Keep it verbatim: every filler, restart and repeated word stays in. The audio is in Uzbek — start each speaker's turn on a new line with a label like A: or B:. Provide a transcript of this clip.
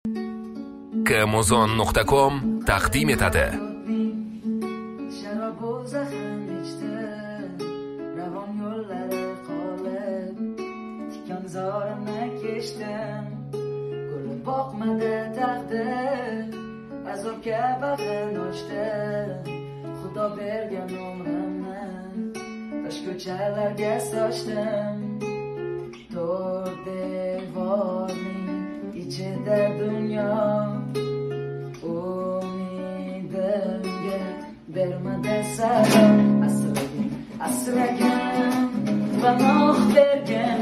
A: Amazon nuqta com taqdim etadi.
B: Sharob u zaxm ichdi, ravon yo'llari qolib, tikan zorimni kechdim, ko'rib boqmadi taqdir, azobga bag'rin ochdi, Xudo bergan umrimni tosh ko'chalarga sochdim, to'rt devorning ichida dunyo umidimga bermadi sabr, asragin asragin panoh bergin.